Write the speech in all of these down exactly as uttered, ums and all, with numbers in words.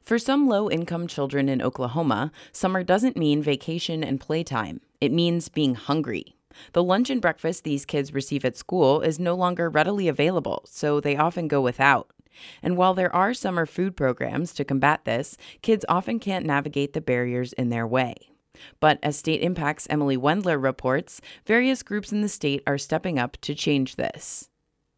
For some low-income children in Oklahoma, summer doesn't mean vacation and playtime. It means being hungry. The lunch and breakfast these kids receive at school is no longer readily available, so they often go without. And while there are summer food programs to combat this, kids often can't navigate the barriers in their way. But as State Impact's Emily Wendler reports, various groups in the state are stepping up to change this.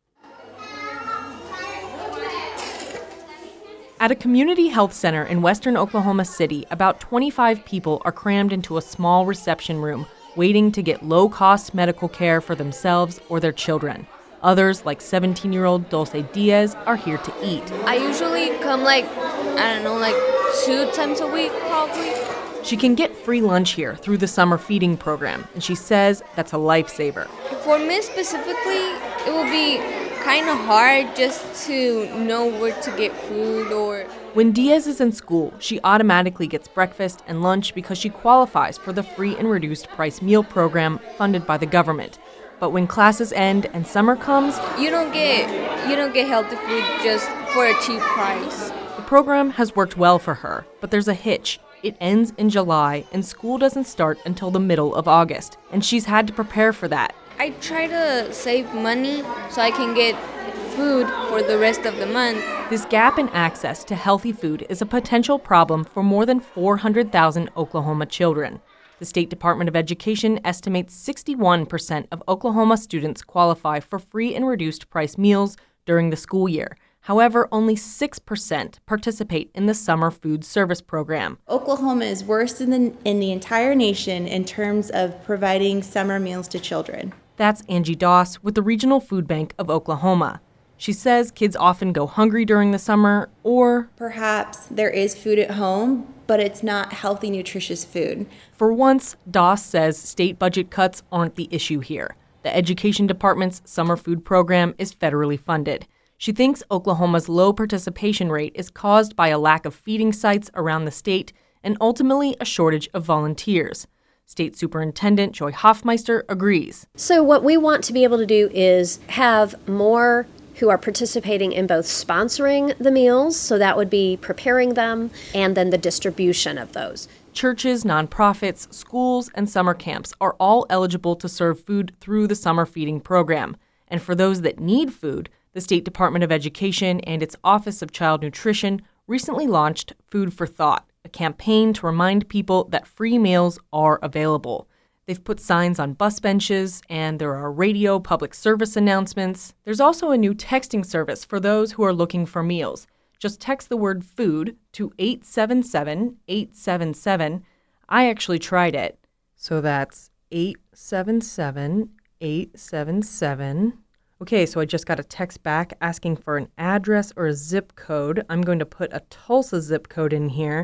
At a community health center in western Oklahoma City, about twenty-five people are crammed into a small reception room, waiting to get low-cost medical care for themselves or their children. Others, like seventeen-year-old Dulce Diaz, are here to eat. I usually come like, I don't know, like two times a week probably. She can get free lunch here through the summer feeding program, and she says that's a lifesaver. For me specifically, it will be kind of hard just to know where to get food or... When Diaz is in school, she automatically gets breakfast and lunch because she qualifies for the free and reduced price meal program funded by the government. But when classes end and summer comes, you don't get you don't get healthy food just for a cheap price. The program has worked well for her, but there's a hitch. It ends in July, and school doesn't start until the middle of August, and she's had to prepare for that. I try to save money so I can get food for the rest of the month. This gap in access to healthy food is a potential problem for more than four hundred thousand Oklahoma children. The State Department of Education estimates sixty-one percent of Oklahoma students qualify for free and reduced price meals during the school year. However, only six percent participate in the summer food service program. Oklahoma is worse in the, in the entire nation in terms of providing summer meals to children. That's Angie Doss with the Regional Food Bank of Oklahoma. She says kids often go hungry during the summer, or perhaps there is food at home, but it's not healthy, nutritious food. For once, Doss says state budget cuts aren't the issue here. The Education Department's summer food program is federally funded. She thinks Oklahoma's low participation rate is caused by a lack of feeding sites around the state and ultimately a shortage of volunteers. State Superintendent Joy Hoffmeister agrees. So what we want to be able to do is have more who are participating in both sponsoring the meals, so that would be preparing them, and then the distribution of those. Churches, nonprofits, schools, and summer camps are all eligible to serve food through the summer feeding program. And for those that need food, the State Department of Education and its Office of Child Nutrition recently launched Food for Thought, a campaign to remind people that free meals are available. They've put signs on bus benches, and there are radio public service announcements. There's also a new texting service for those who are looking for meals. Just text the word food to eight seven seven, eight seven seven. I actually tried it. So that's eight seven seven, eight seven seven. Okay, so I just got a text back asking for an address or a zip code. I'm going to put a Tulsa zip code in here.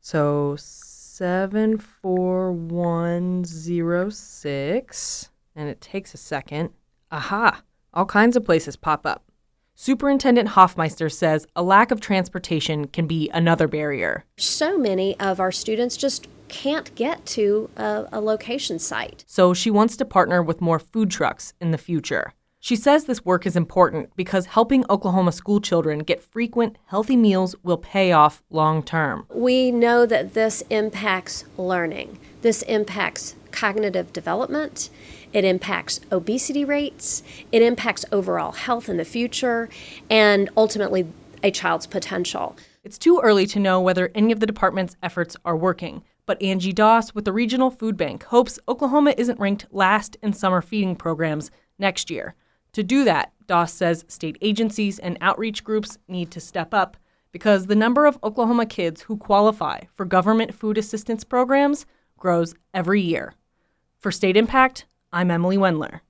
So seven four one zero six, and it takes a second. Aha! All kinds of places pop up. Superintendent Hoffmeister says a lack of transportation can be another barrier. So many of our students just can't get to a, a location site. So she wants to partner with more food trucks in the future. She says this work is important because helping Oklahoma school children get frequent, healthy meals will pay off long term. We know that this impacts learning. This impacts cognitive development. It impacts obesity rates. It impacts overall health in the future and ultimately a child's potential. It's too early to know whether any of the department's efforts are working, but Angie Doss with the Regional Food Bank hopes Oklahoma isn't ranked last in summer feeding programs next year. To do that, Doss says state agencies and outreach groups need to step up because the number of Oklahoma kids who qualify for government food assistance programs grows every year. For State Impact, I'm Emily Wendler.